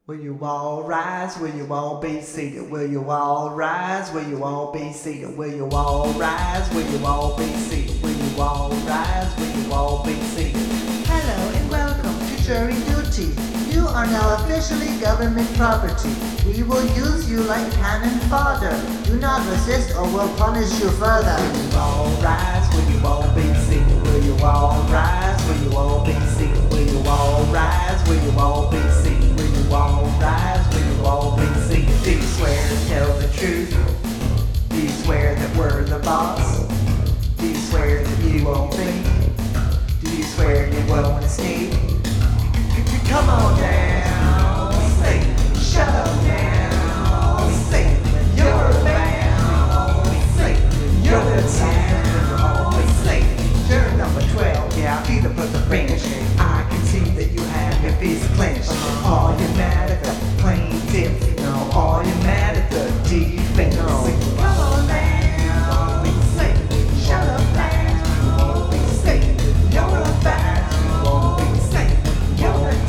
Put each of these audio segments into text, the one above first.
Will you all rise? Will you all be seated? Will you all rise? Will you all be seated? Will you all rise? Will you all be seated? Will you all rise? Will you all be seated? Hello and welcome to jury duty. You are now officially government property. We will use you like cannon fodder. Do not resist or we'll punish you further. Will you all rise? Will you all be seated? Will you all rise? Will you all be seated? Will you all rise? Will you all be seated? Will you all rise? Will you all be seated? Do you swear to tell the truth? Do you swear that we're the boss? Do you swear that you won't think? Do you swear you won't escape? Come on down, Satan, shut up now, Satan, you're bound, Satan, you're the town, Satan, you're number 12, yeah, Peter put the bench. I can see that you have your fist clenched. Are you mad at the plaintiff? No. Are you mad at the defense? No. Come on down, Satan, shut up now, Satan, you're a bad, Satan, you're a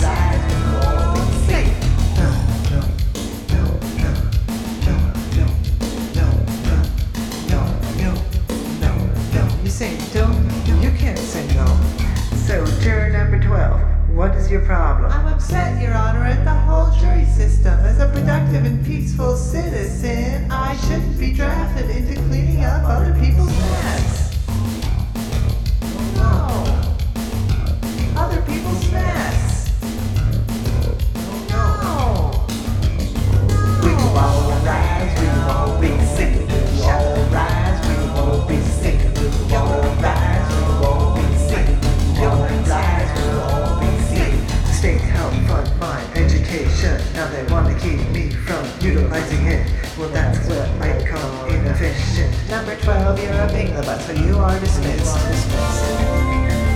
You say don't, you can't say no. So, juror number 12, what is your problem? I'm upset, Your Honor, at the whole jury system. As a productive and peaceful citizen, I shouldn't be drafted into cleaning up other people's mess. No. Other people's mess. No. Will you all rise? Will you all be sick? Will you all rise? Will you all be sick? Will you all rise? Will you all be sick? Will you all rise? Will you all be sick? The state helped fund my education. Now they want to keep me from utilizing it. Well, that's what I call inefficient. Number 12, you're a pig in the butt, so you are dismissed.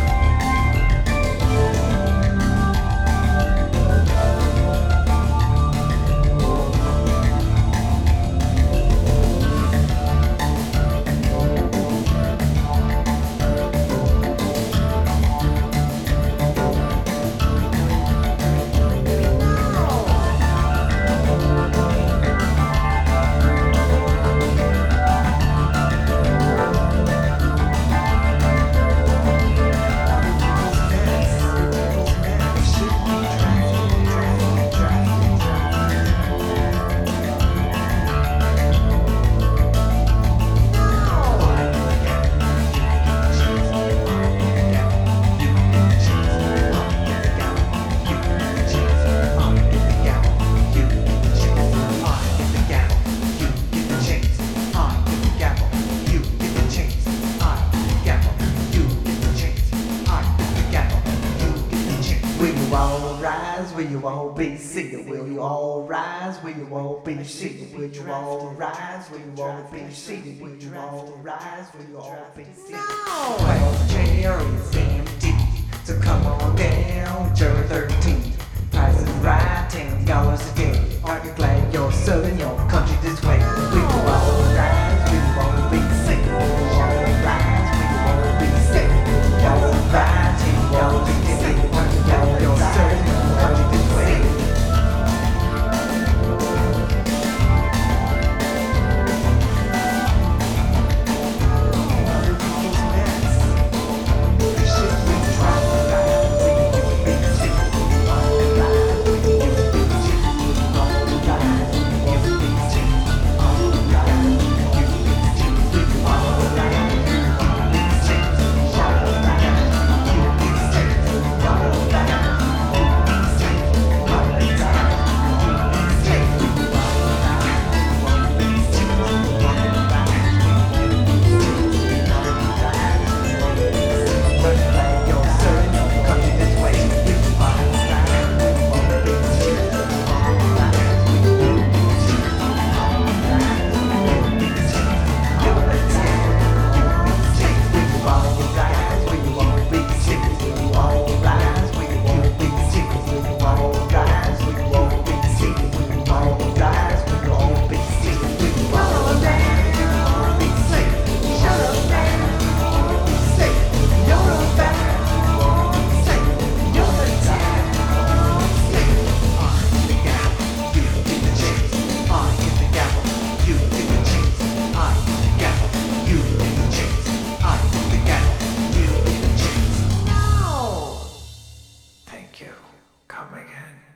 Will you all rise? Will you all be seated? Will you all rise? Will you all be seated? Will you all rise? Will you all be seated? Will you all rise? Will you all be seated? No! Well, the chair is empty, so come on down, juror 13. Price is right, $10 a day. Aren't you glad you're serving your country this way? Will you all rise? Will you all be seated? Will you all rise? Will you all be seated? Y'all right, $10 a day. Aren't you glad you're serving your country this way? Other people's mess. You should be trying to rise. Will you be seated? Will you all rise? Will you be seated? Will you all rise? Will you be seated? Thank you. Come again.